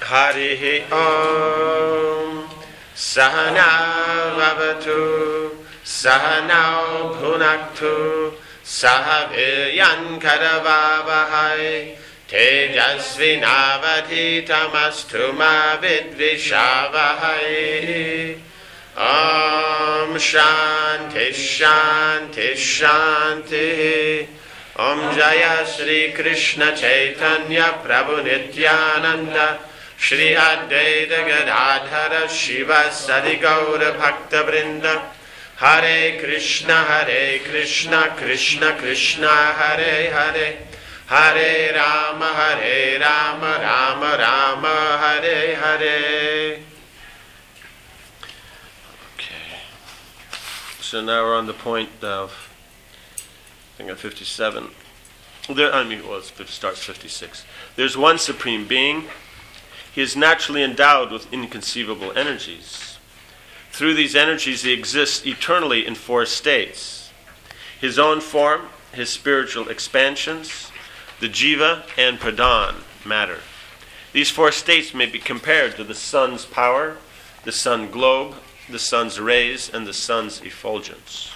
Harihi Om Sahana Vavatu Sahanau Bhunaktu Sahaviryan Karavavahai Tejasvinavadhitamastu ma vidvishavahai. Om Shanti Shanti Shanti. Om Jaya Shri Krishna Chaitanya Prabhu Nityananda Shri Advaita Gadadhara Shiva Sadi Gaura Bhakta Vrinda. Hare Krishna Krishna Krishna Hare Hare Hare Rama Rama Rama Hare Hare. Okay. So now we're on the point of, I think at 57. It starts 56. There's one Supreme Being. He is naturally endowed with inconceivable energies. Through these energies, he exists eternally in four states: his own form, his spiritual expansions, the jiva, and pradhan, matter. These four states may be compared to the sun's power, the sun globe, the sun's rays, and the sun's effulgence.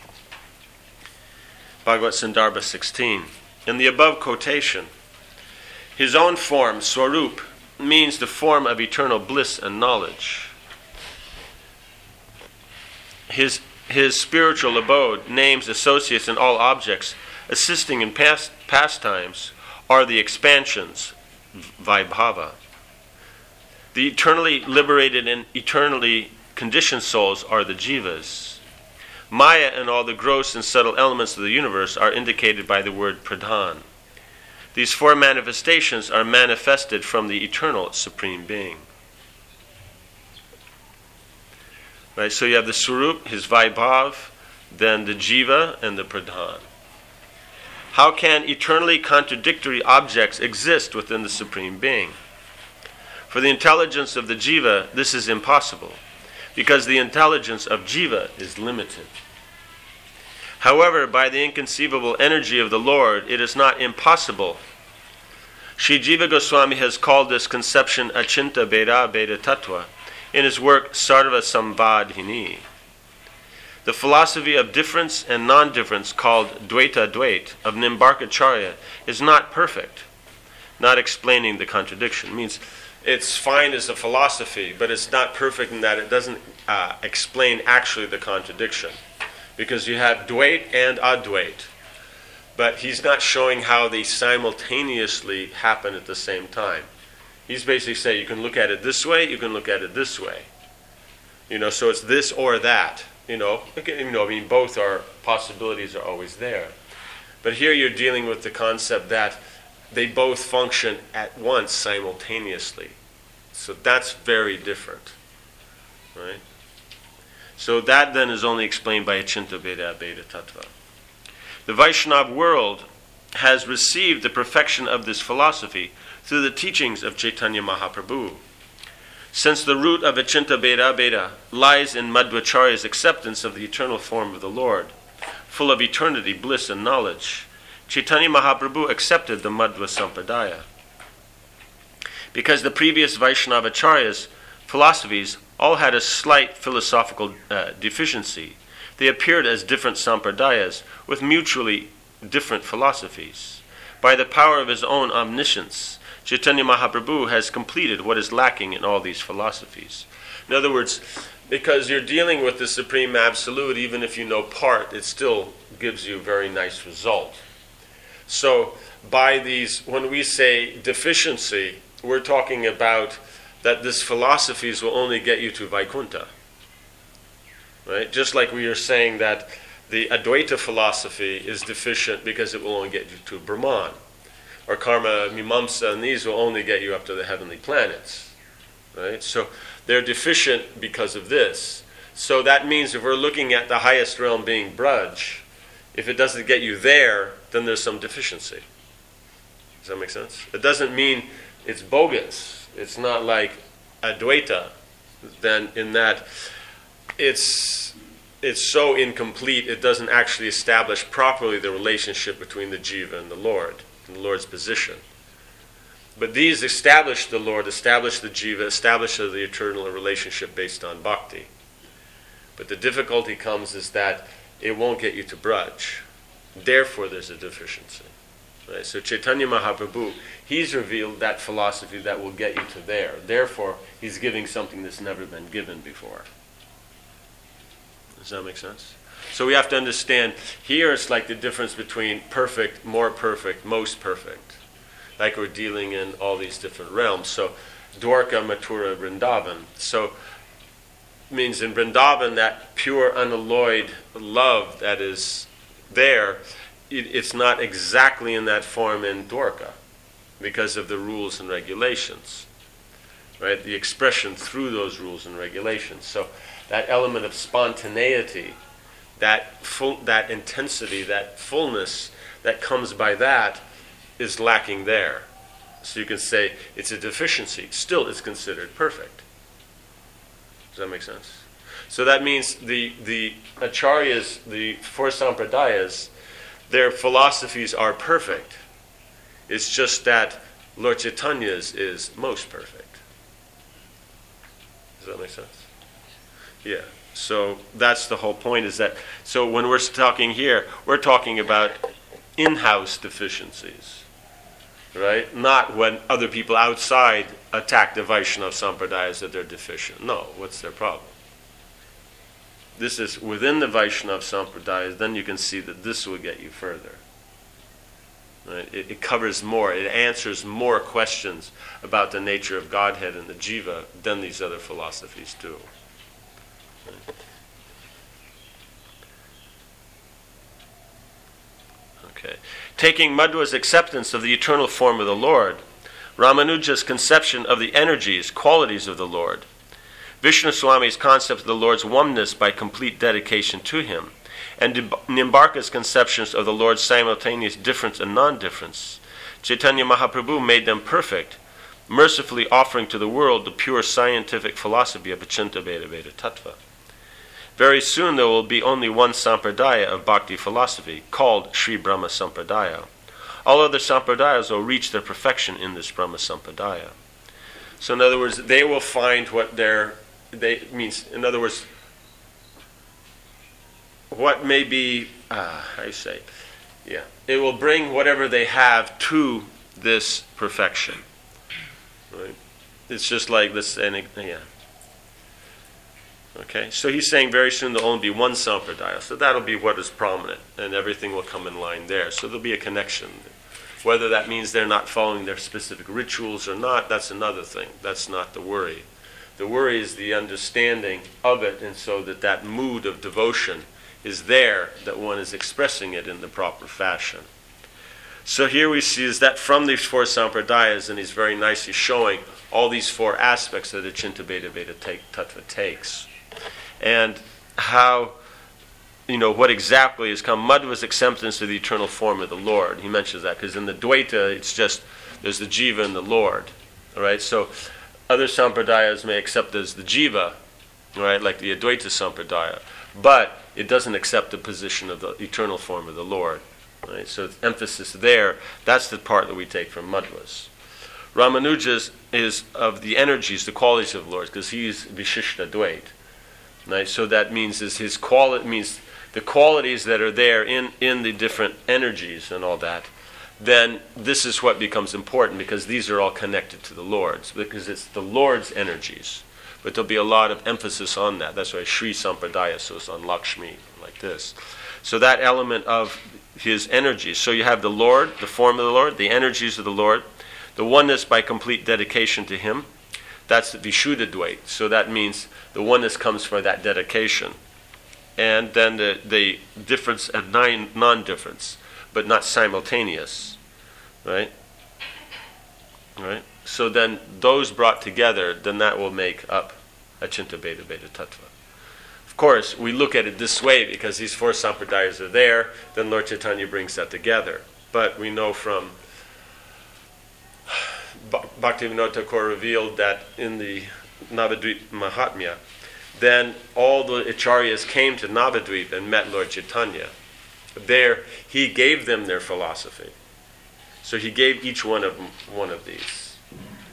Bhagavad Sandarbha 16. In the above quotation, his own form, Swarup, means the form of eternal bliss and knowledge. His spiritual abode, names, associates, and all objects assisting in pastimes are the expansions, Vaibhava. The eternally liberated and eternally conditioned souls are the jivas. Maya and all the gross and subtle elements of the universe are indicated by the word pradhan. These four manifestations are manifested from the eternal Supreme Being. Right, so you have the Swarup, his Vaibhav, then the Jiva, and the Pradhan. How can eternally contradictory objects exist within the Supreme Being? For the intelligence of the Jiva, this is impossible, because the intelligence of Jiva is limited. However, by the inconceivable energy of the Lord, it is not impossible. Sri Jiva Goswami has called this conception Achinta Beda Beda Tattva in his work Sarva Sambadhini. The philosophy of difference and non-difference called Dvaita Dvait of Nimbarkacharya is not perfect, not explaining the contradiction. It means it's fine as a philosophy, but it's not perfect in that it doesn't explain actually the contradiction. Because you have Dvait and Advait, but he's not showing how they simultaneously happen at the same time. He's basically saying you can look at it this way, you can look at it this way. So it's this or that. Both are possibilities are always there. But here you're dealing with the concept that they both function at once simultaneously. So that's very different. Right? So that then is only explained by Achinta Beda Beda Tattva. The Vaishnava world has received the perfection of this philosophy through the teachings of Chaitanya Mahaprabhu. Since the root of Achinta Beda Beda lies in Madhvacharya's acceptance of the eternal form of the Lord, full of eternity, bliss, and knowledge, Chaitanya Mahaprabhu accepted the Madhva Sampradaya. Because the previous Vaishnavacharyas' philosophies all had a slight philosophical deficiency, they appeared as different sampradayas with mutually different philosophies. By the power of his own omniscience, Chaitanya Mahaprabhu has completed what is lacking in all these philosophies. In other words, because you're dealing with the Supreme Absolute, even if you know part, it still gives you a very nice result. So by these, when we say deficiency, we're talking about that these philosophies will only get you to Vaikuntha. Right? Just like we are saying that the Advaita philosophy is deficient because it will only get you to Brahman. Or Karma, Mimamsa, and these will only get you up to the heavenly planets. Right? So they're deficient because of this. So that means if we're looking at the highest realm being Braj, if it doesn't get you there, then there's some deficiency. Does that make sense? It doesn't mean it's bogus. It's not like Advaita, then in that it's so incomplete it doesn't actually establish properly the relationship between the jiva and the Lord's position. But these establish the Lord, establish the jiva, establish the eternal relationship based on bhakti. But the difficulty comes is that it won't get you to Braj. Therefore, there's a deficiency. Right? So Chaitanya Mahaprabhu, he's revealed that philosophy that will get you to there. Therefore, he's giving something that's never been given before. Does that make sense? So we have to understand, here it's like the difference between perfect, more perfect, most perfect. Like we're dealing in all these different realms. So Dwarka, Mathura, Vrindavan. So means in Vrindavan, that pure, unalloyed love that is there, it's not exactly in that form in Dwarka because of the rules and regulations. Right? The expression through those rules and regulations. So that element of spontaneity, that intensity, that fullness that comes by that is lacking there. So you can say it's a deficiency. Still, it's considered perfect. Does that make sense? So that means the acharyas, the four sampradayas, their philosophies are perfect. It's just that Lord Chaitanya's is most perfect. Does that make sense? Yeah. So that's the whole point, is that, so when we're talking here, we're talking about in-house deficiencies, right? Not when other people outside attack the Vaishnava Sampradayas that they're deficient. No, what's their problem? This is within the Vaishnava Sampradayas, then you can see that this will get you further. Right? It covers more, it answers more questions about the nature of Godhead and the Jiva than these other philosophies do. Okay. Taking Madhva's acceptance of the eternal form of the Lord, Ramanuja's conception of the energies, qualities of the Lord, Vishnu Swami's concept of the Lord's oneness by complete dedication to him, and Nimbarka's conceptions of the Lord's simultaneous difference and non-difference, Chaitanya Mahaprabhu made them perfect, mercifully offering to the world the pure scientific philosophy of Achinta Bheda Bheda Tattva. Very soon there will be only one sampradaya of bhakti philosophy, called Sri Brahma Sampradaya. All other sampradayas will reach their perfection in this Brahma Sampradaya. So in other words, they will find what in other words, what may be, it will bring whatever they have to this perfection. Right? It's just like this, Okay, so he's saying very soon there'll only be one sampradaya, so that'll be what is prominent, and everything will come in line there. So there'll be a connection. Whether that means they're not following their specific rituals or not, that's another thing. That's not the worry. The worry is the understanding of it, and so that mood of devotion is there, that one is expressing it in the proper fashion. So here we see is that from these four sampradayas, and he's very nicely showing all these four aspects that Achinta Bheda Bheda Tattva takes. And how, what exactly has come. Madhva's acceptance of the eternal form of the Lord. He mentions that, because in the Dvaita, it's just, there's the Jiva and the Lord. All right, so other sampradayas may accept as the Jiva, right, like the Advaita Sampradaya, but it doesn't accept the position of the eternal form of the Lord. Right? So the emphasis there, that's the part that we take from Madhva's. Ramanuja's is of the energies, the qualities of the Lord, because he's Vishishta Dvait. Right? So that means his quality, means the qualities that are there in the different energies and all that. Then this is what becomes important, because these are all connected to the Lord's, because it's the Lord's energies. But there'll be a lot of emphasis on that. That's why Sri Sampradaya, so it's on Lakshmi, like this. So that element of his energies. So you have the Lord, the form of the Lord, the energies of the Lord, the oneness by complete dedication to him. That's the Vishuddha Dvait. So that means the oneness comes from that dedication. And then the difference and non-difference, but not simultaneous. Right? Right? So then those brought together, then that will make up Achinta Bheda Bheda Tattva. Of course, we look at it this way because these four sampradayas are there, then Lord Chaitanya brings that together. But we know from Bhaktivinoda Thakur revealed that in the Navadvip Mahatmya, then all the acharyas came to Navadvip and met Lord Chaitanya. There, he gave them their philosophy. So he gave each one of these.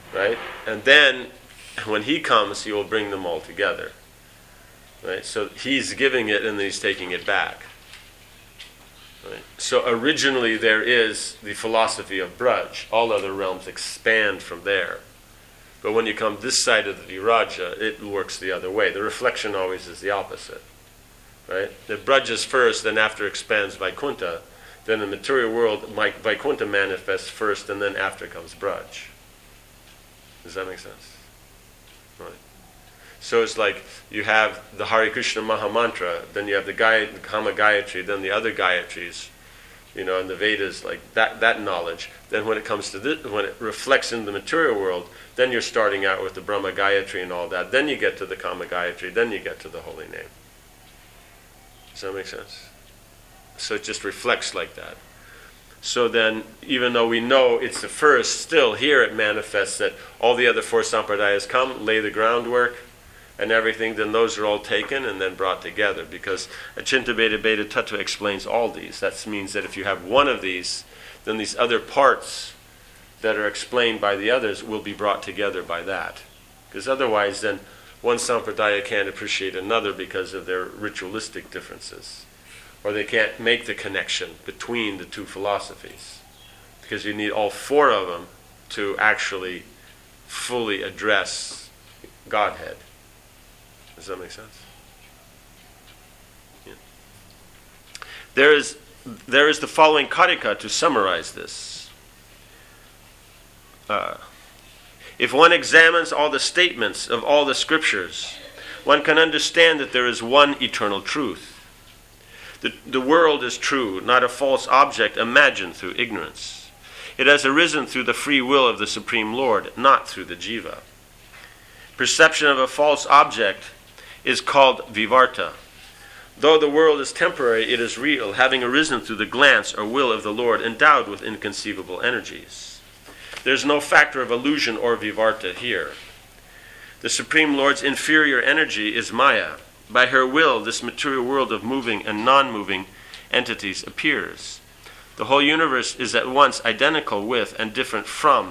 right? And then when he comes, he will bring them all together, right? So he's giving it and then he's taking it back. Right? So originally there is the philosophy of Braj. All other realms expand from there. But when you come this side of the Viraja, it works the other way. The reflection always is the opposite. Right? The Braj is first, then after expands Vaikuntha. Then in the material world, Vaikuntha manifests first, and then after comes Braj. Does that make sense? Right. So it's like you have the Hare Krishna Maha Mantra, then you have the Kama Gayatri, then the other Gayatris, and the Vedas, like that knowledge. Then when it comes to this, when it reflects in the material world, then you're starting out with the Brahma Gayatri and all that. Then you get to the Kama Gayatri, then you get to the holy name. Does that make sense? So it just reflects like that. So then, even though we know it's the first, still here it manifests that all the other four sampradayas come, lay the groundwork, and everything, then those are all taken and then brought together. Because Achinta Bheda Bheda Tattva explains all these. That means that if you have one of these, then these other parts that are explained by the others will be brought together by that. Because otherwise, then one sampradaya can't appreciate another because of their ritualistic differences. Or they can't make the connection between the two philosophies. Because you need all four of them to actually fully address Godhead. Does that make sense? Yeah. There is the following karika to summarize this. If one examines all the statements of all the scriptures, one can understand that there is one eternal truth. The world is true, not a false object imagined through ignorance. It has arisen through the free will of the Supreme Lord, not through the jiva. Perception of a false object is called vivarta. Though the world is temporary, it is real, having arisen through the glance or will of the Lord, endowed with inconceivable energies. There is no factor of illusion or vivarta here. The Supreme Lord's inferior energy is Maya. By her will, this material world of moving and non-moving entities appears. The whole universe is at once identical with and different from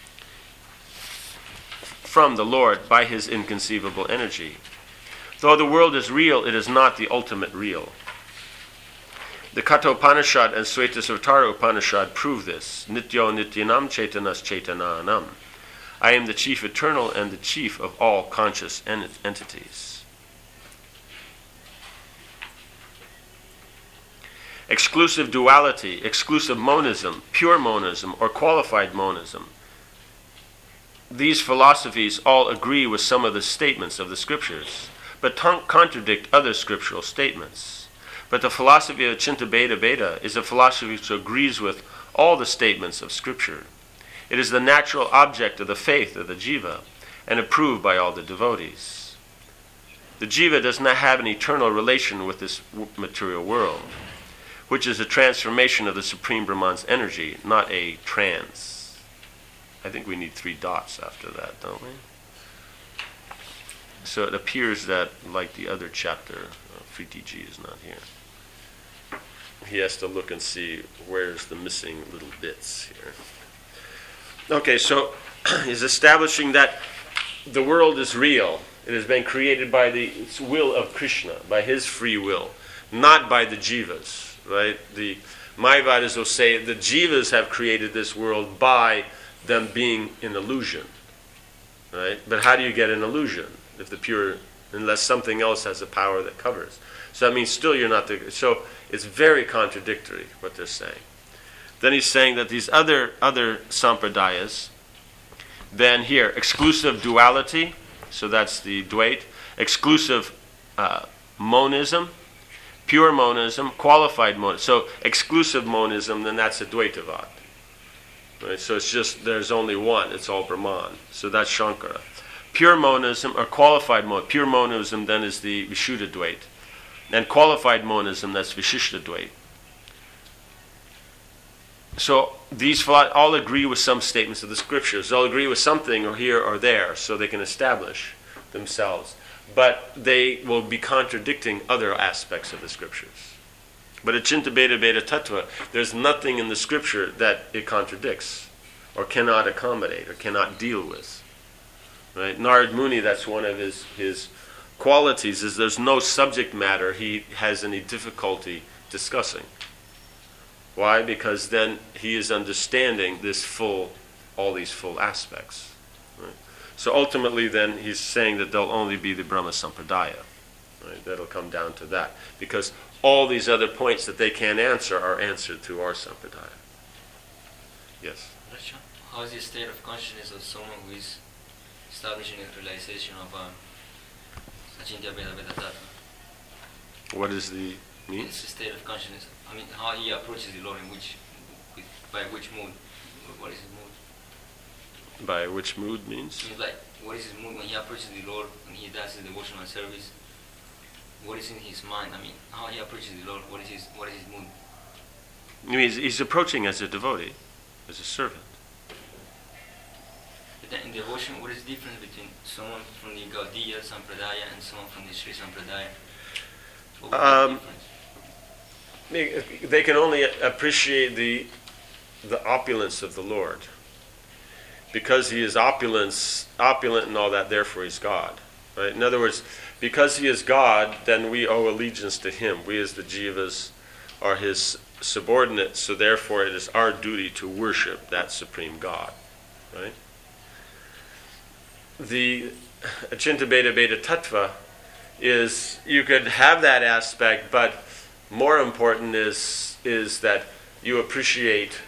the Lord by his inconceivable energy. Though the world is real, it is not the ultimate real. The Kathopanishad and Svetasvatara Upanishad prove this. Nityo nityanam chaitanas chaitananam. I am the chief eternal and the chief of all conscious entities. Exclusive duality, exclusive monism, pure monism, or qualified monism. These philosophies all agree with some of the statements of the scriptures, but contradict other scriptural statements. But the philosophy of Achinta Bheda Bheda is a philosophy which agrees with all the statements of scripture. It is the natural object of the faith of the jiva, and approved by all the devotees. The jiva does not have an eternal relation with this material world, which is a transformation of the Supreme Brahman's energy, not a trance. I think we need 3 dots after that, don't we? So it appears that, like the other chapter, Freetiji is not here. He has to look and see where's the missing little bits here. Okay, so he's establishing that the world is real. It has been created by the will of Krishna, by his free will, not by the jivas, right? The Mayavadas will say the jivas have created this world by them being in illusion, right? But how do you get an illusion if the pure, unless something else has a power that covers? So that means still you're not the. So it's very contradictory what they're saying. Then he's saying that these other sampradayas, then here, exclusive duality, so that's the Dvait, exclusive monism, pure monism, qualified monism. So exclusive monism, then that's a Dvaitavad. Right? So it's just, there's only one, it's all Brahman. So that's Shankara. Pure monism, or qualified monism, pure monism then is the Vishuddha Dvait. And qualified monism, that's Vishishta Dvait. So these all agree with some statements of the scriptures. They'll agree with something or here or there, so they can establish themselves. But they will be contradicting other aspects of the scriptures. But Achinta Bheda Bheda Tattva, there's nothing in the scripture that it contradicts. or cannot accommodate, or cannot deal with. Right? Narad Muni, that's one of his qualities, is there's no subject matter he has any difficulty discussing. Why? Because then he is understanding all these full aspects. Right? So ultimately then he's saying that there'll only be the Brahma Sampradaya. Right? That'll come down to that. Because all these other points that they can't answer are answered through our Sampradaya. Yes? How is the state of consciousness of someone who is establishing a realization of Achintya Bheda Bheda Tattva? What is the mean? It's the state of consciousness. I mean, how he approaches the Lord, by which mood? What is his mood? By which mood means? It's like, what is his mood when he approaches the Lord, when he does his devotional service? What is in his mind? I mean, how he approaches the Lord, what is his mood? I mean, he's approaching as a devotee, as a servant. But then in devotion, what is the difference between someone from the Gaudiya Sampradaya and someone from the Sri Sampradaya? What would be the difference? They can only appreciate the opulence of the Lord. Because he is opulent and all that, therefore he's God. Right? In other words, because he is God, then we owe allegiance to him. We as the jivas are his subordinates, so therefore it is our duty to worship that supreme God. Right? The Achintya Bheda Bheda Tattva is, you could have that aspect, but more important is that you appreciate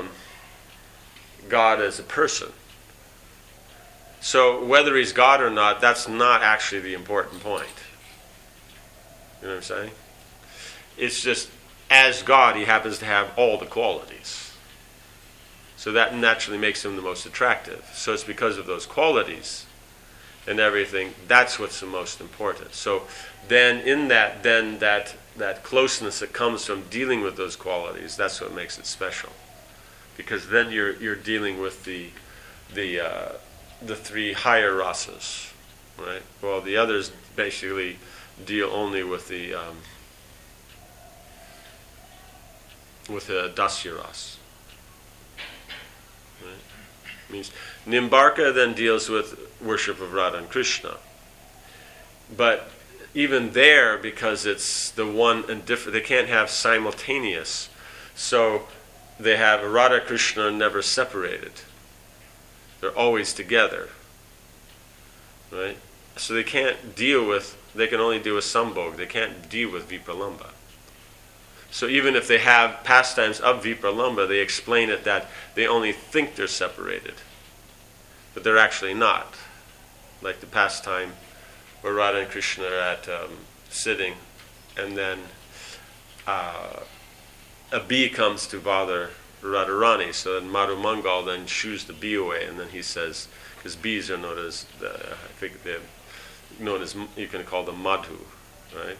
God as a person. So whether he's God or not, that's not actually the important point. You know what I'm saying? It's just, as God, he happens to have all the qualities. So that naturally makes him the most attractive. So it's because of those qualities and everything, that's what's the most important. So then in that, that closeness that comes from dealing with those qualities, that's what makes it special. Because then you're dealing with the three higher rasas, right? Well, the others basically deal only with the dasya ras. Right? Means Nimbarka then deals with worship of Radha and Krishna, but even there, because it's the one and different, they can't have simultaneous. So they have Radha Krishna never separated. They're always together. Right? So they can't deal with, they can only deal with Sambhog. They can't deal with Vipralambha. So even if they have pastimes of Vipralambha, they explain it that they only think they're separated. But they're actually not. Like the pastime where Radha and Krishna are at sitting, and then a bee comes to bother Radharani, so then Madhu Mangal then shoos the bee away, and then he says, because bees are known as, I think they're known as, you can call them Madhu, right?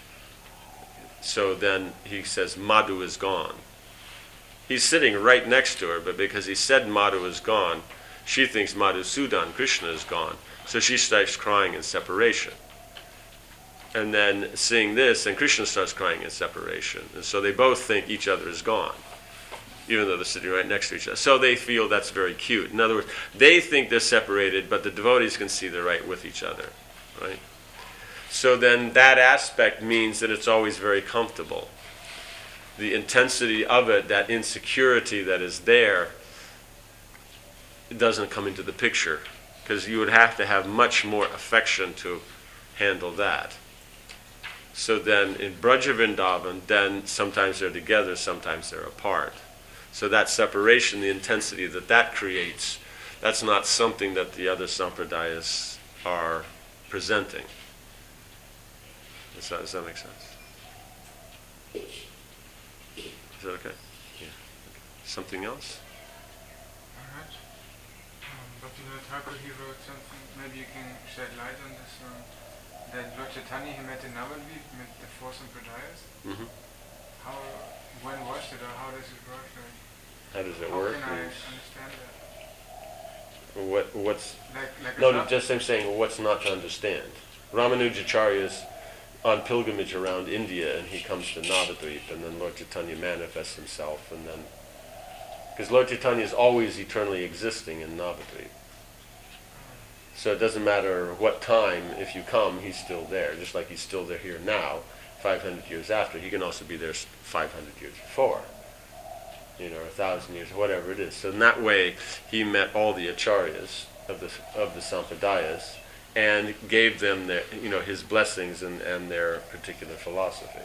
So then he says, Madhu is gone. He's sitting right next to her, but because he said Madhu is gone, she thinks Madhusudan, Krishna, is gone. So she starts crying in separation. And then seeing this, and Krishna starts crying in separation. And so they both think each other is gone, even though they're sitting right next to each other. So they feel that's very cute. In other words, they think they're separated, but the devotees can see they're right with each other. Right? So then that aspect means that it's always very comfortable. The intensity of it, that insecurity that is there, it doesn't come into the picture. Because you would have to have much more affection to handle that. So then in Braja Vrindavan, then sometimes they're together, sometimes they're apart. So that separation, the intensity that creates, that's not something that the other sampradayas are presenting. Does that make sense? Is that okay? Yeah. Something else? Bhaktivinoda Thakur, he wrote something, maybe you can shed light on this, that Lord Chaitanya, he met in Navadvip, met the four Sampradayas. Mm-hmm. When was it, or how does it work? How does it work? How can I understand that? What's... Like no, just I'm saying what's not to understand. Ramanujacharya is on pilgrimage around India, and he comes to Navadvip, and then Lord Chaitanya manifests himself, and then Because Lord Chaitanya is always eternally existing in Navadvip. So it doesn't matter what time, if you come, he's still there. Just like he's still there here now, 500 years after. He can also be there 500 years before. Or 1,000 years, whatever it is. So in that way, he met all the acharyas of the sampradayas and gave them their, his blessings and their particular philosophy.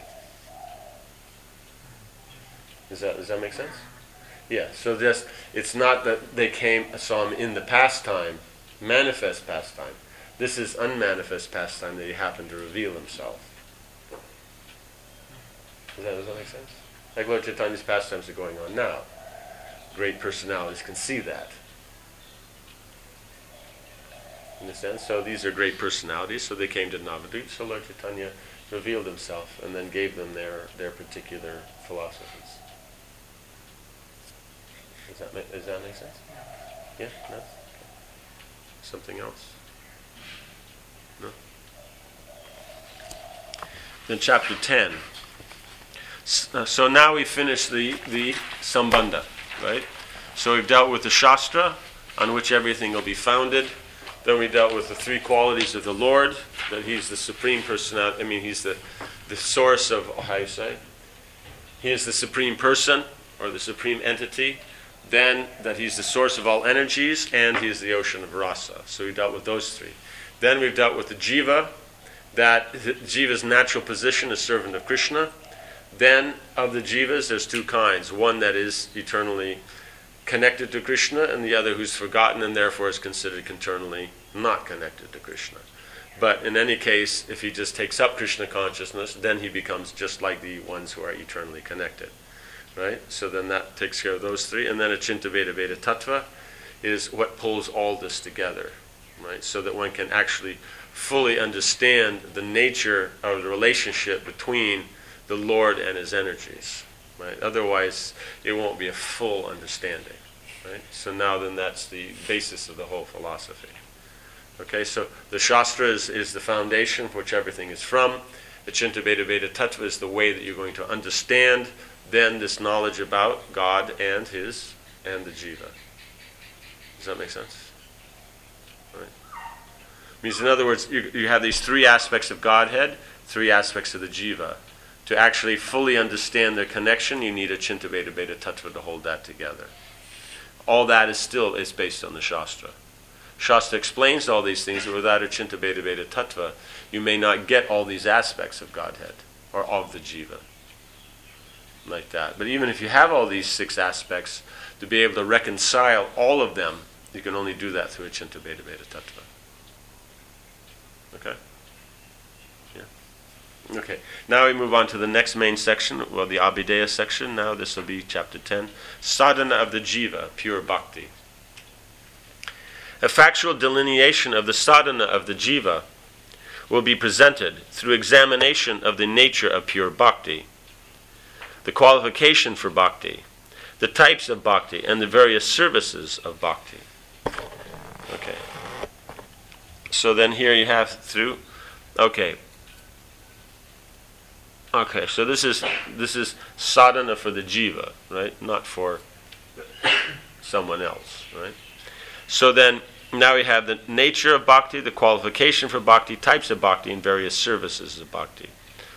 Does that make sense? Yeah. So it's not that they saw him in the pastime, manifest pastime. This is unmanifest pastime that he happened to reveal himself. Does that make sense? Like Lord Chaitanya's pastimes are going on now. Great personalities can see that. Understand? So these are great personalities, so they came to Navadvip, so Lord Chaitanya revealed himself and then gave them their particular philosophies. Does that make sense? Yeah? No? Okay. Something else? No? Then chapter 10. So now we finish the Sambandha, right? So we've dealt with the Shastra, on which everything will be founded. Then we dealt with the three qualities of the Lord, that he's the supreme personality, he's the source of, how you say? He is the supreme person, or the supreme entity. Then that he's the source of all energies, and he is the ocean of rasa. So we dealt with those three. Then we've dealt with the jiva, that jiva's natural position is servant of Krishna. Then, of the jivas, there's two kinds. One that is eternally connected to Krishna, and the other who's forgotten and therefore is considered eternally not connected to Krishna. But in any case, if he just takes up Krishna consciousness, then he becomes just like the ones who are eternally connected. Right? So then that takes care of those three. And then Achinta Veda Veda Tattva is what pulls all this together. Right? So that one can actually fully understand the nature of the relationship between the Lord and his energies, right? Otherwise, it won't be a full understanding, right? So now then that's the basis of the whole philosophy. Okay, so the Shastra is the foundation from which everything is from. The Achinta Veda Veda Tattva is the way that you're going to understand then this knowledge about God and the Jiva. Does that make sense? Right. Means in other words, you have these three aspects of Godhead, three aspects of the Jiva. To actually fully understand their connection, you need a Achinta Veda Veda Tattva to hold that together. All that is based on the Shastra. Shastra explains all these things, but without a Achinta Veda Veda Tattva, you may not get all these aspects of Godhead, or of the Jiva. Like that. But even if you have all these six aspects, to be able to reconcile all of them, you can only do that through a Achinta Veda Veda Tattva. Okay? Okay, now we move on to the next main section, the Abhideya section. Now this will be chapter 10, Sadhana of the Jiva, pure bhakti. A factual delineation of the sadhana of the Jiva will be presented through examination of the nature of pure bhakti, the qualification for bhakti, the types of bhakti, and the various services of bhakti. Okay. So then here you have through, Okay, so this is sadhana for the jiva, right? Not for someone else, right? So then, now we have the nature of bhakti, the qualification for bhakti, types of bhakti, and various services of bhakti.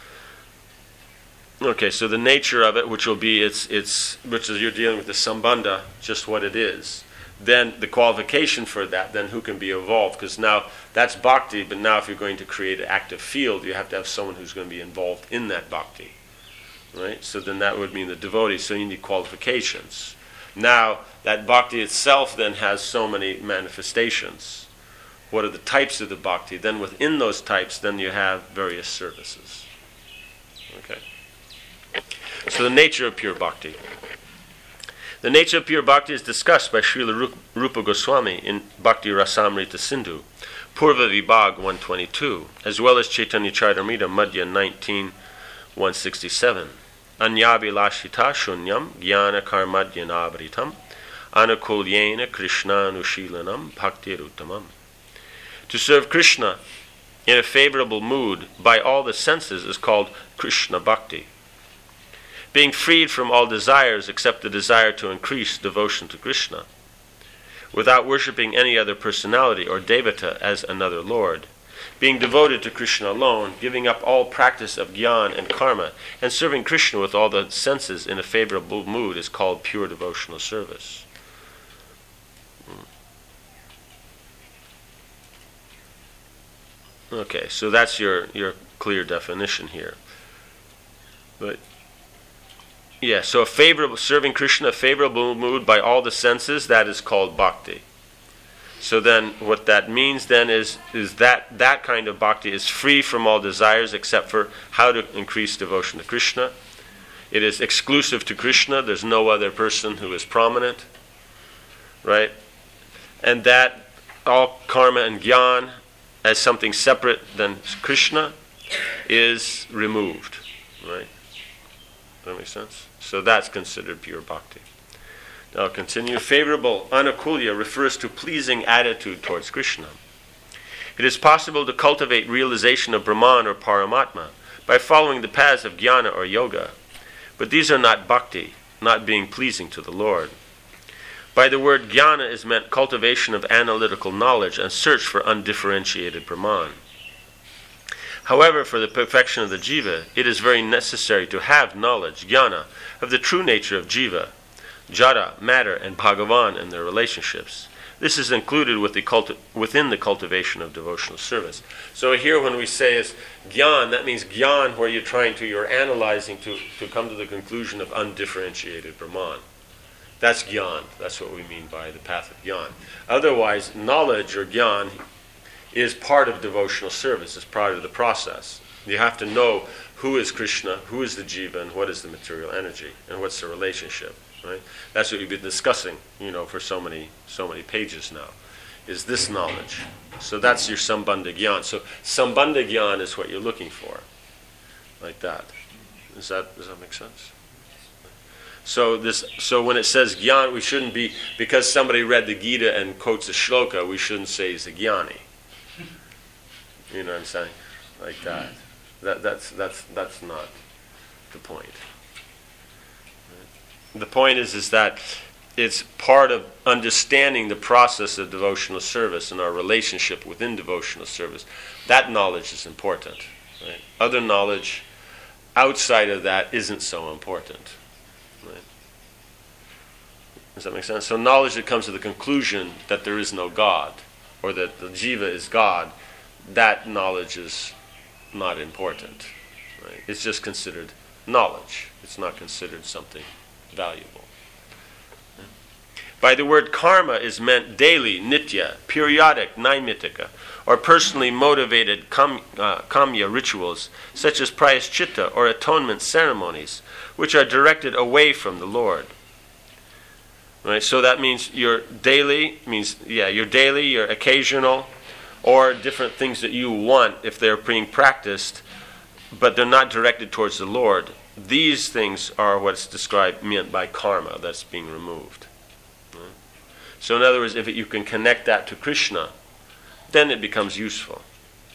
Okay, so the nature of it, which will be which is you're dealing with the sambandha, just what it is. Then the qualification for that, then who can be involved? Because now that's bhakti, but now if you're going to create an active field, you have to have someone who's going to be involved in that bhakti. Right? So then that would mean the devotee, so you need qualifications. Now, that bhakti itself then has so many manifestations. What are the types of the bhakti? Then within those types, then you have various services. Okay. So the nature of pure bhakti. The nature of pure bhakti is discussed by Srila Rupa Goswami in Bhakti Rasamrita Sindhu, Purva Vibhag 122, as well as Chaitanya Charitamrita Madhya 19:167. Anyavilashita shunyam jnana karmadhyanavritam anukulyena krishnanushilanam bhaktiruttamam. To serve Krishna in a favorable mood by all the senses is called Krishna Bhakti. being freed from all desires except the desire to increase devotion to Krishna, without worshipping any other personality or devata as another lord, being devoted to Krishna alone, giving up all practice of jnana and karma, and serving Krishna with all the senses in a favorable mood is called pure devotional service. Okay, so that's your clear definition here. But yeah, so serving Krishna, a favorable mood by all the senses, that is called bhakti. So then what that means then is that kind of bhakti is free from all desires except for how to increase devotion to Krishna. It is exclusive to Krishna. There's no other person who is prominent. Right? And that all karma and jnana as something separate than Krishna is removed. Right? Does that make sense? So that's considered pure bhakti. Now I'll continue. Favorable anukulya refers to pleasing attitude towards Krishna. It is possible to cultivate realization of Brahman or Paramatma by following the paths of jnana or yoga, but these are not bhakti, not being pleasing to the Lord. By the word jnana is meant cultivation of analytical knowledge and search for undifferentiated Brahman. However, for the perfection of the jiva, it is very necessary to have knowledge, jnana, of the true nature of jiva, jada, matter, and Bhagavan and their relationships. This is included within the cultivation of devotional service. So here when we say is jnana, that means jnana where you're analyzing to come to the conclusion of undifferentiated Brahman. That's jnana. That's what we mean by the path of jnana. Otherwise, knowledge or jnana is part of devotional service, is part of the process. You have to know who is Krishna, who is the jiva, and what is the material energy, and what's the relationship. Right? That's what we've been discussing, for so many pages now, is this knowledge. So that's your sambandha jnana. So sambandha jnana is what you're looking for, like that. Does that make sense? So when it says jnana, we shouldn't be, because somebody read the Gita and quotes a shloka, we shouldn't say he's a jnani. You know what I'm saying? Like that. That's not the point. The point is that it's part of understanding the process of devotional service and our relationship within devotional service. That knowledge is important. Right? Other knowledge outside of that isn't so important. Right? Does that make sense? So knowledge that comes to the conclusion that there is no God, or that the jiva is God, that knowledge is not important. Right? It's just considered knowledge. It's not considered something valuable. By the word karma is meant daily, nitya, periodic, naimitika, or personally motivated kamya rituals, such as prayaschitta or atonement ceremonies, which are directed away from the Lord. Right? So that means your daily, your occasional, or different things that you want if they're being practiced, but they're not directed towards the Lord. These things are what's meant by karma that's being removed. Right? So in other words, if you can connect that to Krishna, then it becomes useful.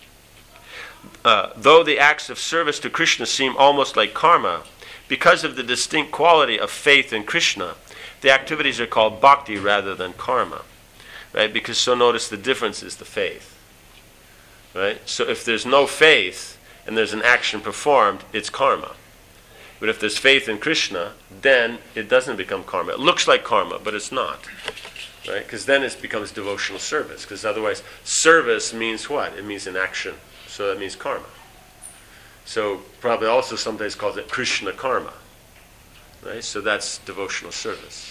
Though the acts of service to Krishna seem almost like karma, because of the distinct quality of faith in Krishna, the activities are called bhakti rather than karma. Right? Because so notice the difference is the faith. Right? So if there's no faith and there's an action performed, it's karma. But if there's faith in Krishna, then it doesn't become karma. It looks like karma, but it's not. Right? Because then it becomes devotional service. Because otherwise, service means what? It means an action. So that means karma. So probably also sometimes called it Krishna karma. Right? So that's devotional service.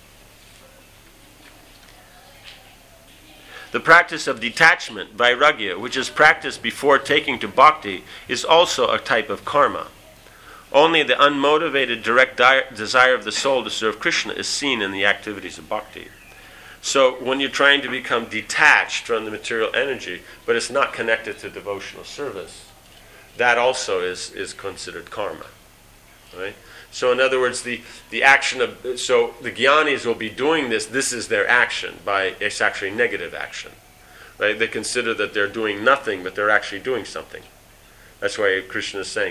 The practice of detachment, vairagya, which is practiced before taking to bhakti, is also a type of karma. Only the unmotivated direct desire of the soul to serve Krishna is seen in the activities of bhakti. So when you're trying to become detached from the material energy, but it's not connected to devotional service, that also is considered karma. Right? So in other words, the action of, so the jnanis will be doing this is their action, it's actually negative action. Right? They consider that they're doing nothing, but they're actually doing something. That's why Krishna is saying,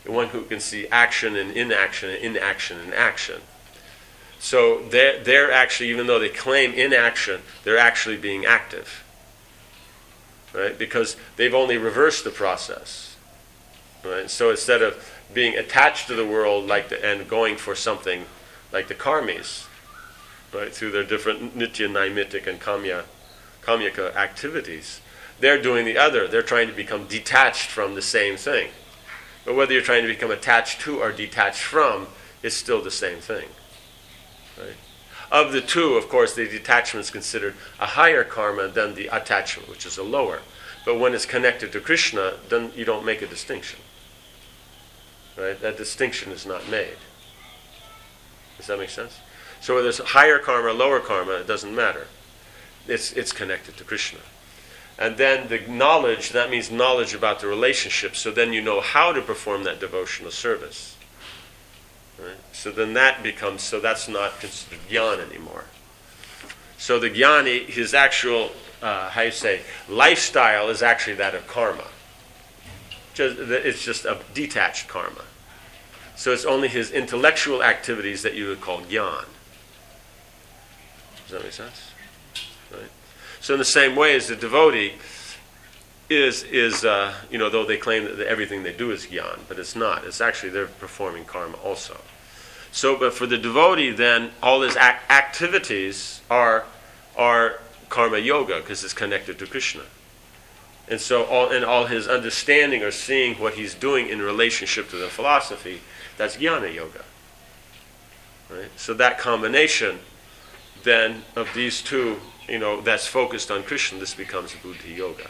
one who can see action and inaction and inaction and action. So they're actually, even though they claim inaction, they're actually being active, right? Because they've only reversed the process, right? So instead of being attached to the world and going for something like the karmis, right, through their different nitya, naimitic, and kamyaka activities, they're doing the other. They're trying to become detached from the same thing. But whether you're trying to become attached to or detached from, it's still the same thing. Right? Of the two, of course, the detachment is considered a higher karma than the attachment, which is a lower. But when it's connected to Krishna, then you don't make a distinction. Right? That distinction is not made. Does that make sense? So whether it's higher karma or lower karma, it doesn't matter. It's connected to Krishna. And then the knowledge, that means knowledge about the relationship, so then you know how to perform that devotional service. Right? So then that becomes, so that's not considered jnana anymore. So the jnani, his actual, lifestyle is actually that of karma. It's just a detached karma. So it's only his intellectual activities that you would call jnana. Does that make sense? Right? So in the same way as the devotee is though they claim that everything they do is jnana, but it's not. It's actually they're performing karma also. So, but for the devotee, then all his activities are karma yoga because it's connected to Krishna, and so all his understanding or seeing what he's doing in relationship to the philosophy, that's jnana yoga. Right. So that combination, then of these two, that's focused on Krishna, this becomes buddhi yoga.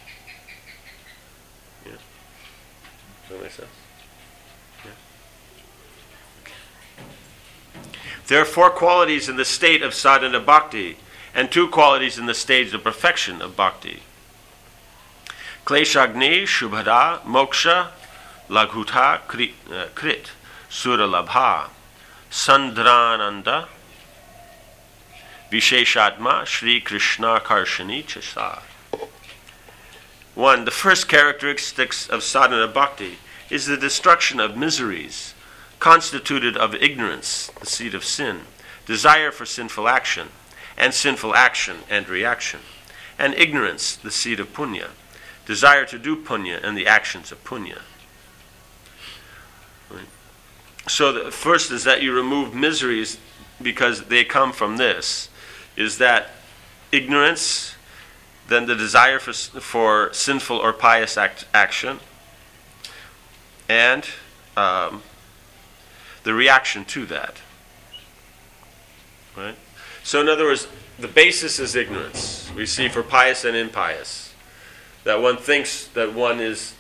Yeah. Does that make sense? Yeah. Okay. There are 4 qualities in the state of sadhana bhakti, and 2 qualities in the stage of perfection of bhakti. Kleshagni, Shubhada, Moksha, Laghuta, Krit, Suralabha, Sandrananda, Visheshatma, Shri Krishna Karshani Chasa. 1. The first characteristics of sadhana bhakti is the destruction of miseries, constituted of ignorance, the seed of sin, desire for sinful action and reaction, and ignorance, the seed of punya, desire to do punya and the actions of punya. Right. So the first is that you remove miseries because they come from this, is that ignorance, then the desire for sinful or pious action, and the reaction to that. Right? So in other words, the basis is ignorance. We see for pious and impious that one thinks that one is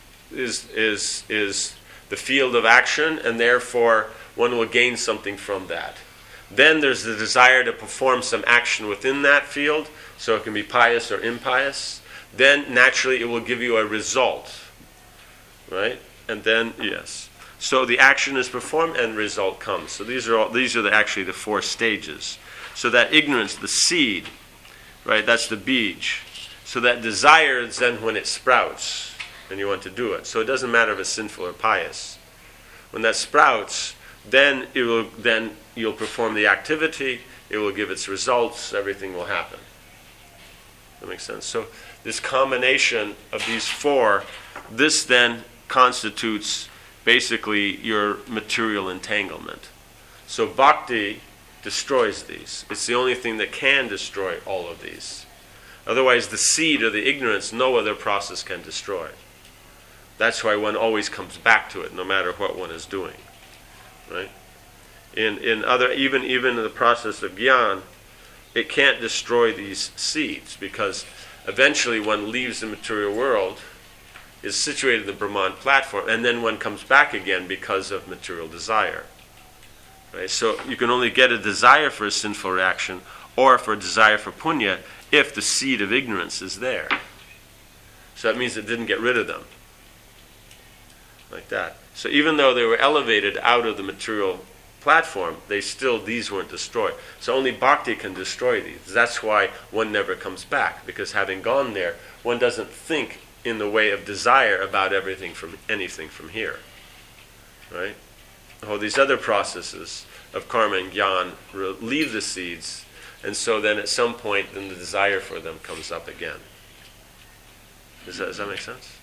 the field of action, and therefore one will gain something from that. Then there's the desire to perform some action within that field, so it can be pious or impious. Then naturally it will give you a result, right? And then yes, so the action is performed and result comes. So these are actually the 4 stages. So that ignorance, the seed, right? That's the bij. So that desire is then when it sprouts and you want to do it. So it doesn't matter if it's sinful or pious. When that sprouts, then you'll perform the activity, it will give its results, everything will happen. That makes sense? So this combination of these 4, this then constitutes basically your material entanglement. So bhakti destroys these. It's the only thing that can destroy all of these. Otherwise, the seed or the ignorance, no other process can destroy. That's why one always comes back to it, no matter what one is doing. Right? In other, even in the process of jnana, it can't destroy these seeds because eventually one leaves the material world, is situated in the Brahman platform, and then one comes back again because of material desire. Right? So you can only get a desire for a sinful reaction or for a desire for punya if the seed of ignorance is there. So that means it didn't get rid of them. Like that. So even though they were elevated out of the material platform, these weren't destroyed. So only bhakti can destroy these. That's why one never comes back, because having gone there, one doesn't think in the way of desire about anything from here. right? All these other processes of karma and jnana leave the seeds, and so then at some point, then the desire for them comes up again. Does that make sense?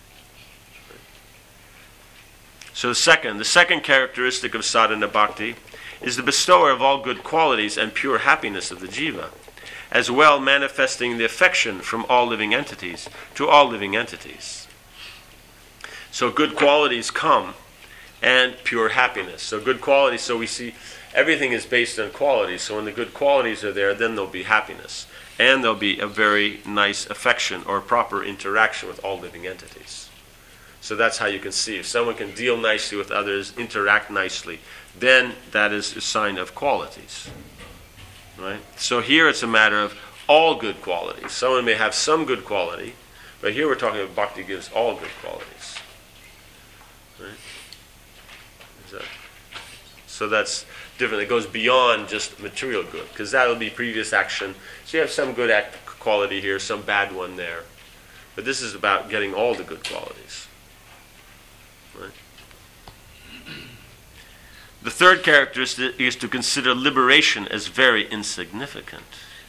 So the second characteristic of sadhana bhakti is the bestower of all good qualities and pure happiness of the jiva, as well manifesting the affection from all living entities to all living entities. So good qualities come, and pure happiness. So good qualities, so we see everything is based on qualities. So when the good qualities are there, then there'll be happiness. And there'll be a very nice affection or proper interaction with all living entities. So that's how you can see. If someone can deal nicely with others, interact nicely, then that is a sign of qualities. Right? So here it's a matter of all good qualities. Someone may have some good quality, but here we're talking about bhakti gives all good qualities. Right? So that's different. It goes beyond just material good, because that will be previous action. So you have some good quality here, some bad one there. But this is about getting all the good qualities. Right? The third characteristic is to consider liberation as very insignificant.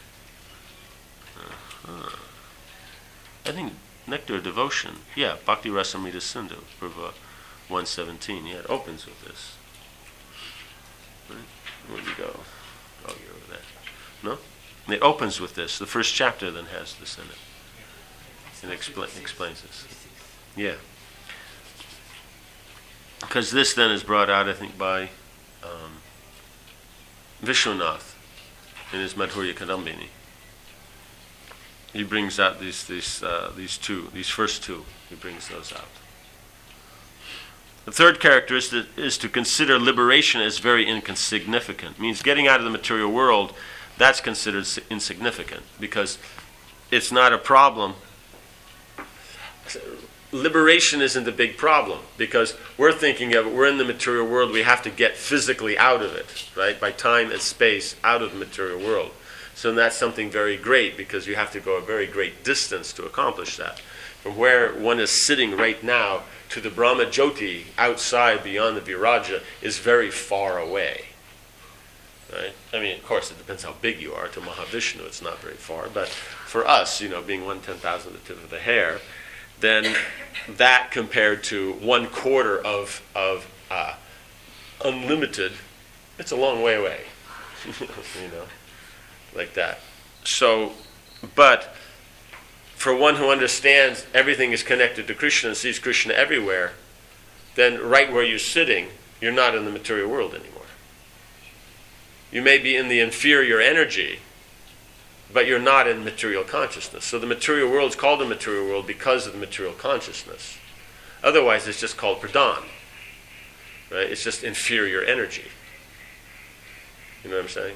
I think Nectar of Devotion, Bhakti Rasamrita Sindhu, Prabhupada 117, it opens with this. Right? Where'd you go? Oh, you're over there. No? It opens with this. The first chapter then has this in it. It explains this. Yeah. Because this then is brought out, I think, by Vishwanath in his Madhurya Kadambini. He brings out these first two. He brings those out. The third characteristic is to consider liberation as very insignificant. It means getting out of the material world, that's considered insignificant because it's not a problem. Liberation isn't the big problem because we're thinking of it, we're in the material world, we have to get physically out of it, right? By time and space, out of the material world. So that's something very great because you have to go a very great distance to accomplish that. From where one is sitting right now to the Brahma Jyoti outside beyond the Viraja is very far away. Right? I mean, of course, it depends how big you are. To Mahavishnu, it's not very far. But for us, being 1/10,000th of the tip of the hair, then that compared to 1/4 of unlimited, it's a long way away. Like that. So, but for one who understands everything is connected to Krishna and sees Krishna everywhere, then right where you're sitting, you're not in the material world anymore. You may be in the inferior energy, but you're not in material consciousness. So the material world is called the material world because of the material consciousness. Otherwise, it's just called pradhan. Right? It's just inferior energy. You know what I'm saying?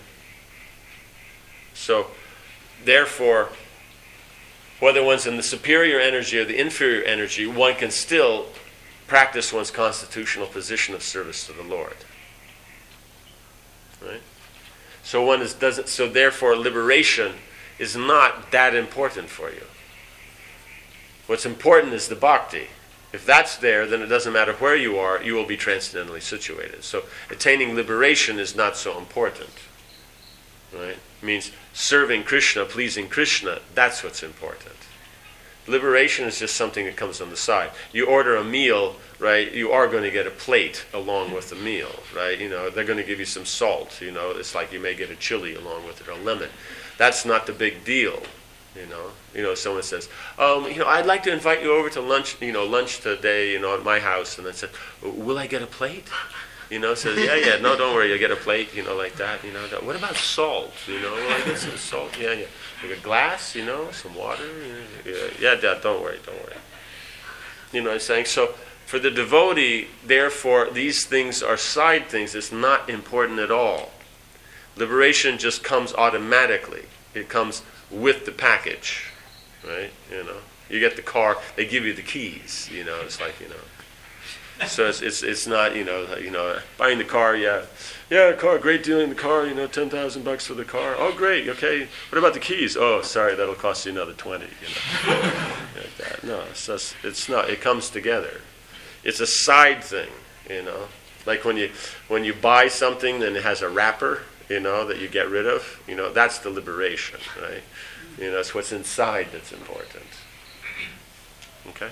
So, therefore, whether one's in the superior energy or the inferior energy, one can still practice one's constitutional position of service to the Lord. Right? So therefore, liberation is not that important for you. What's important is the bhakti. If that's there, then it doesn't matter where you are, you will be transcendently situated. So attaining liberation is not so important. Right? It means serving Krishna, pleasing Krishna, that's what's important. Liberation is just something that comes on the side. You order a meal, right? You are going to get a plate along with the meal, right? They're going to give you some salt. It's like you may get a chili along with it or a lemon. That's not the big deal. Someone says, I'd like to invite you over to lunch, lunch today, at my house. And I said, will I get a plate? Says, yeah, no, don't worry, you'll get a plate, like that, What about salt, will I get some salt? Yeah. Like a glass, some water, yeah, don't worry. You know what I'm saying? So, for the devotee, therefore, these things are side things. It's not important at all. Liberation just comes automatically. It comes with the package, right? You get the car, they give you the keys, it's like, So it's not, buying the car, car, great deal in the car, $10,000 for the car. Oh, great, okay. What about the keys? Oh, sorry, that'll cost you another 20, Like that. No, it's not, it comes together. It's a side thing, Like when you buy something and it has a wrapper, that you get rid of, that's the liberation, right? It's what's inside that's important. Okay?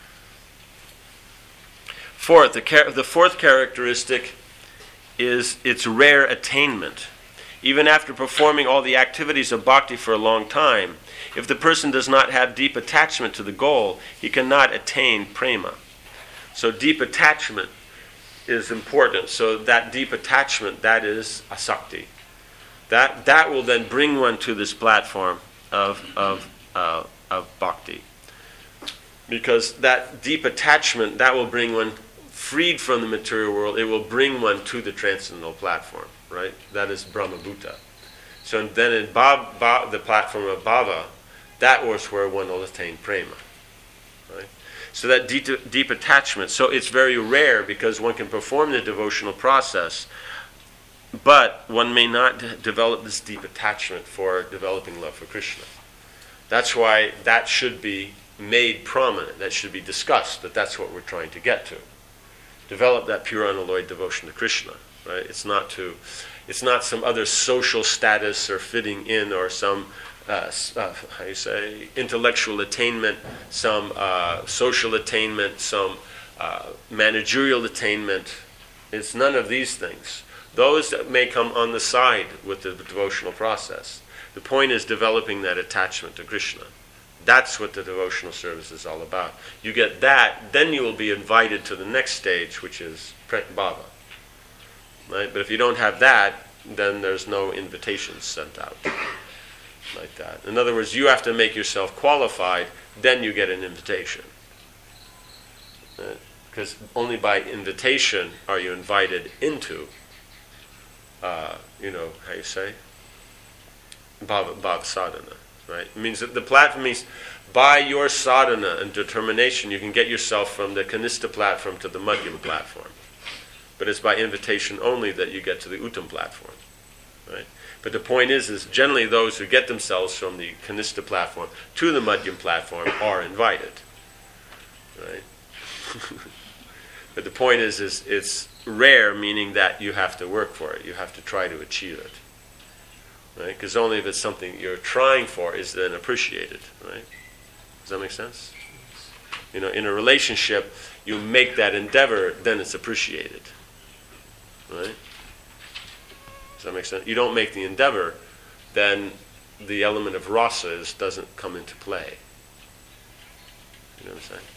Fourth, the fourth characteristic is its rare attainment. Even after performing all the activities of bhakti for a long time, if the person does not have deep attachment to the goal, he cannot attain prema. So deep attachment is important. So that deep attachment, that is asakti. That will then bring one to this platform of bhakti. Because that deep attachment, that will bring one freed from the material world. It will bring one to the transcendental platform, right? That is Brahmabhuta. So then in the platform of bhava, that was where one will attain prema, right? So that deep attachment. So it's very rare because one can perform the devotional process, but one may not develop this deep attachment for developing love for Krishna. That's why that should be made prominent. That should be discussed. That's what we're trying to get to. Develop that pure unalloyed devotion to Krishna. Right? It's not some other social status or fitting in or some intellectual attainment, some social attainment, some managerial attainment. It's none of these things. Those that may come on the side with the devotional process. The point is developing that attachment to Krishna. That's what the devotional service is all about. You get that, then you will be invited to the next stage, which is Pratibhava. Right? But if you don't have that, then there's no invitations sent out. Like that. In other words, you have to make yourself qualified, then you get an invitation. Because only by invitation are you invited into, how you say? Bhava sadhana. Right? It means that the platform means by your sadhana and determination you can get yourself from the Kanistha platform to the Madhyam platform. But it's by invitation only that you get to the Uttam platform. Right? But the point is generally those who get themselves from the Kanistha platform to the Madhyam platform are invited. Right? But the point is it's rare, meaning that you have to work for it. You have to try to achieve it. Right? Because only if it's something you're trying for is then appreciated. Right? Does that make sense? In a relationship, you make that endeavor, then it's appreciated. Right? Does that make sense? You don't make the endeavor, then the element of rasa doesn't come into play. You know what I'm saying?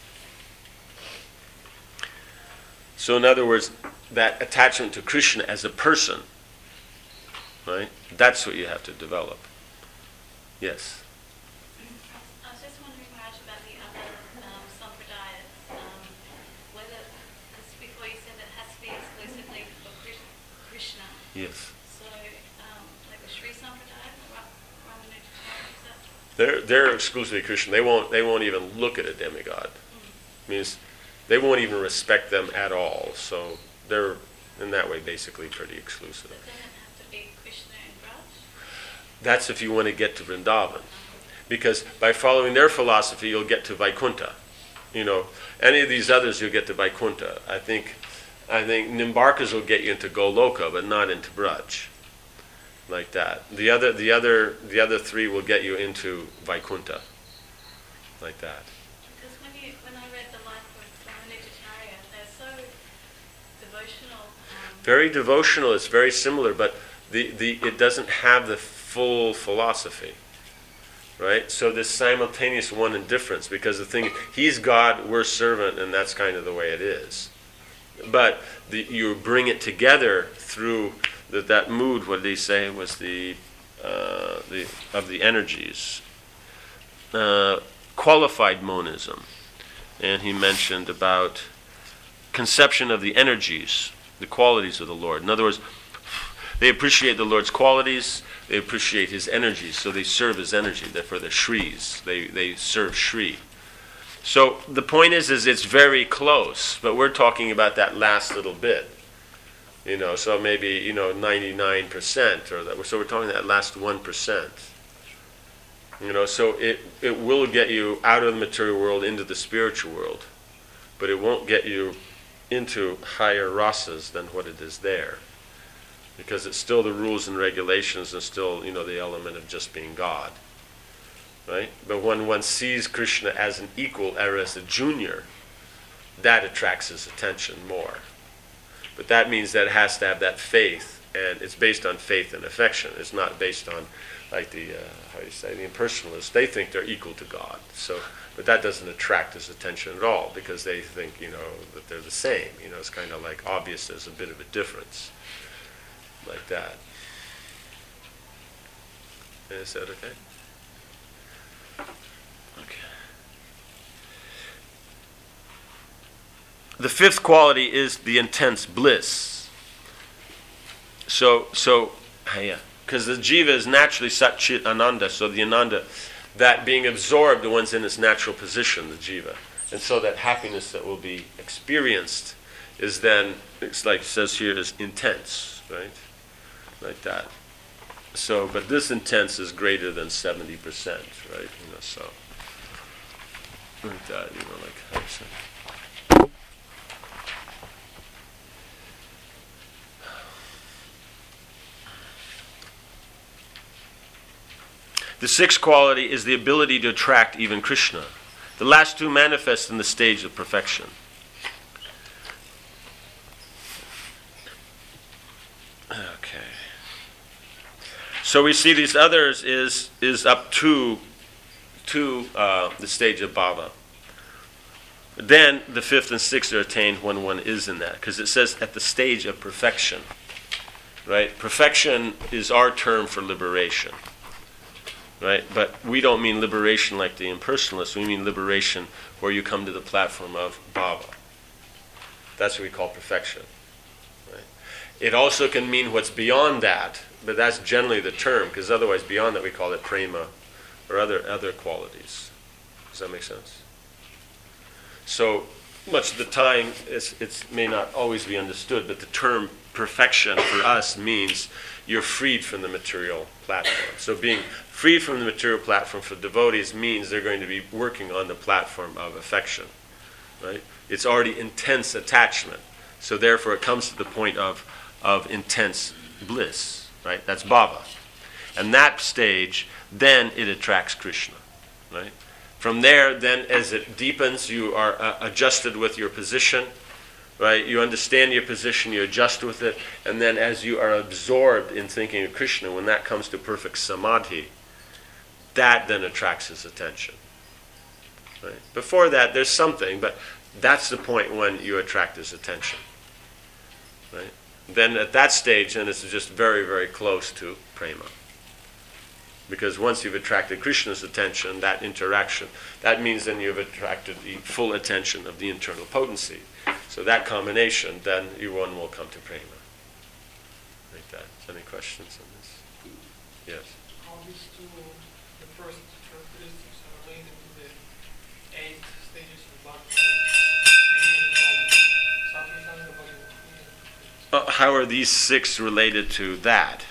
So in other words, that attachment to Krishna as a person, right? That's what you have to develop. Yes? I was just wondering, Raj, about the other sampradayas, whether, because before you said that it has to be exclusively for Krishna. Yes. So, like the Sri Sampradaya, Ramanuja, They're exclusively Krishna. They won't even look at a demigod. Means they won't even respect them at all. So they're in that way basically pretty exclusive. But doesn't it have to be Krishna and Raj? That's if you want to get to Vrindavan. Because by following their philosophy, you'll get to Vaikuntha. Any of these others, you'll get to Vaikuntha. I think Nimbarkas will get you into Goloka, but not into Braj. Like that. The other three will get you into Vaikuntha. Like that. Because when I read the life of Ramanuja, they're so devotional. Very devotional. It's very similar, but it doesn't have the full philosophy. Right? So this simultaneous one and difference, because the thing, he's God, we're servant, and that's kind of the way it is. But you bring it together through that mood. What did he say was the energies, qualified monism, and he mentioned about conception of the energies, the qualities of the Lord. In other words, they appreciate the Lord's qualities. They appreciate his energies, so they serve his energy. Therefore, they're Shris. They serve Shri. So the point is it's very close, but we're talking about that last little bit. So maybe 99% or that. So we're talking that last 1%. So it will get you out of the material world into the spiritual world, but it won't get you into higher rasas than what it is there. Because it's still the rules and regulations and still, the element of just being God. Right? But when one sees Krishna as an equal or as a junior, that attracts his attention more. But that means that it has to have that faith, and it's based on faith and affection. It's not based on, like the impersonalists. They think they're equal to God. But that doesn't attract his attention at all, because they think, that they're the same. It's kind of like obvious there's a bit of a difference, like that. Is that okay? Okay. The fifth quality is the intense bliss. Because the jiva is naturally Sat Chit Ananda, so the Ananda, that being absorbed, the one's in its natural position, the jiva. And so that happiness that will be experienced is then, it's like it says here, is intense, right? Like that. So, but this intense is greater than 70%, right? So, like that, like how you say. The sixth quality is the ability to attract even Krishna. The last two manifest in the stage of perfection. Okay. So we see these others is up to the stage of bhava. Then the fifth and sixth are attained when one is in that, because it says at the stage of perfection. Right? Perfection is our term for liberation. Right? But we don't mean liberation like the impersonalists. We mean liberation where you come to the platform of bhava. That's what we call perfection. Right? It also can mean what's beyond that, but that's generally the term, because otherwise beyond that we call it prema or other qualities. Does that make sense? So much of the time it may not always be understood, but the term perfection for us means you're freed from the material platform. So being freed from the material platform for devotees means they're going to be working on the platform of affection. Right? It's already intense attachment. So therefore it comes to the point of intense bliss. Right? That's bhava. And that stage, then it attracts Krishna. Right? From there, then as it deepens, you are adjusted with your position. Right? You understand your position, you adjust with it, and then as you are absorbed in thinking of Krishna, when that comes to perfect samadhi, that then attracts his attention. Right? Before that, there's something, but that's the point when you attract his attention. Right? Then at that stage, then it's just very, very close to prema. Because once you've attracted Krishna's attention, that interaction, that means then you've attracted the full attention of the internal potency. So that combination, then one will come to prema. Like that. Any questions on this? Yes. How these two, the first characteristics are related to the 8 stages of bhakti, meaning from Sattva-sanga. How are these 6 related to that?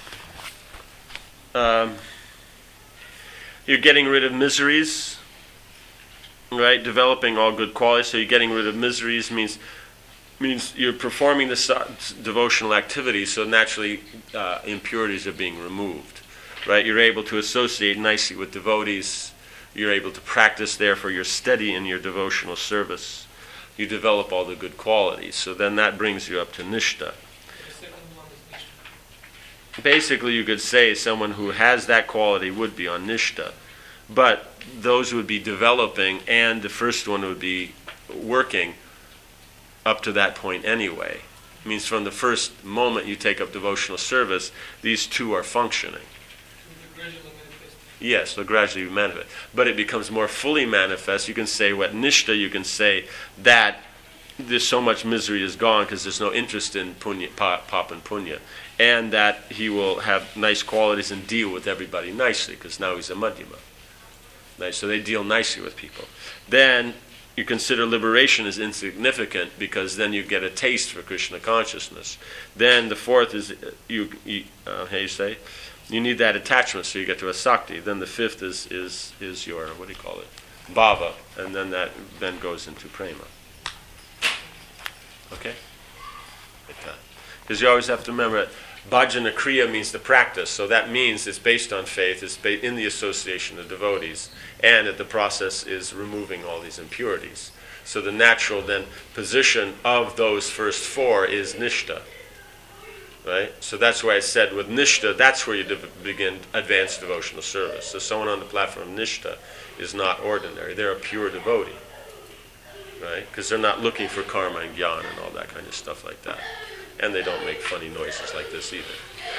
You're getting rid of miseries, right? Developing all good qualities. So you're getting rid of miseries means you're performing the devotional activities, so naturally impurities are being removed, right? You're able to associate nicely with devotees. You're able to practice, therefore you're steady in your devotional service. You develop all the good qualities. So then that brings you up to nishta. The second one is nishta. Basically, you could say someone who has that quality would be on nishta, but those would be developing, and the first one would be working up to that point anyway. It means from the first moment you take up devotional service, these two are functioning. So gradually manifest. Yes, they'll gradually manifest. But it becomes more fully manifest. You can say what nishta, you can say that there's so much misery is gone because there's no interest in punya, pap and punya. And that he will have nice qualities and deal with everybody nicely because now he's a madhyama. Nice, so they deal nicely with people. Then you consider liberation as insignificant because then you get a taste for Krishna consciousness. Then the fourth is you need that attachment, so you get to asakti. Then the fifth is your, what do you call it, bhava, and then that then goes into prema. Okay? Because you always have to remember that bhajana kriya means the practice, so that means it's based on faith, it's in the association of devotees, and that the process is removing all these impurities. So the natural then position of those first four is nishta. Right? So that's why I said with nishta, that's where you begin advanced devotional service. So someone on the platform of nishta is not ordinary. They're a pure devotee. Right? Because they're not looking for karma and jnana and all that kind of stuff like that. And they don't make funny noises like this either.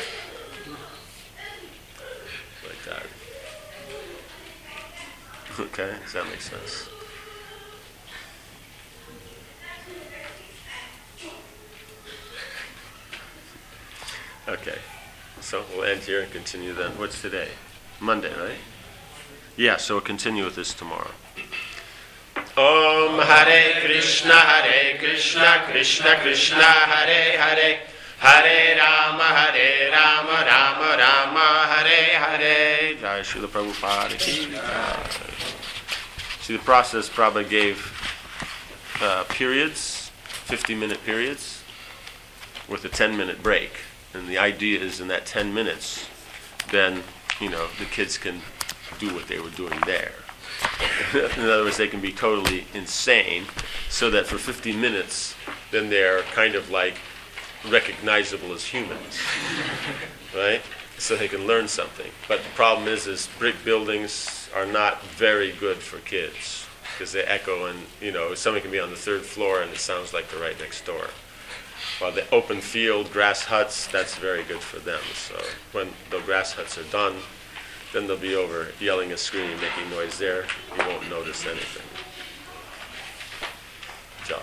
Like that. Okay? Does that make sense? Okay. So we'll end here and continue then. What's today? Monday, right? Yeah, so we'll continue with this tomorrow. Om Hare Krishna, Krishna Krishna, Hare Hare, Hare Rama, Rama Rama, Hare Hare. Jai Srila Prabhupada ki jai. See, the process probably gave periods, 50-minute periods, with a 10-minute break. And the idea is in that 10 minutes, then, the kids can do what they were doing there. In other words, they can be totally insane, so that for 50 minutes, then they're kind of like recognizable as humans, right? So they can learn something. But the problem is brick buildings are not very good for kids, because they echo and, somebody can be on the third floor and it sounds like they're right next door. While the open field, grass huts, that's very good for them. So when the grass huts are done, then they'll be over yelling and screaming, making noise there. You won't notice anything. Job.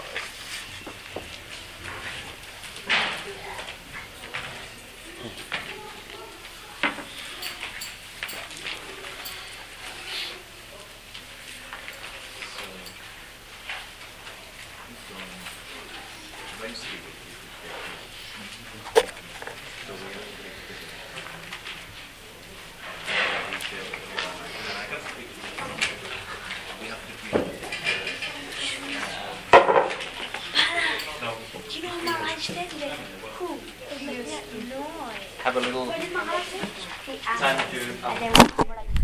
Have a little time to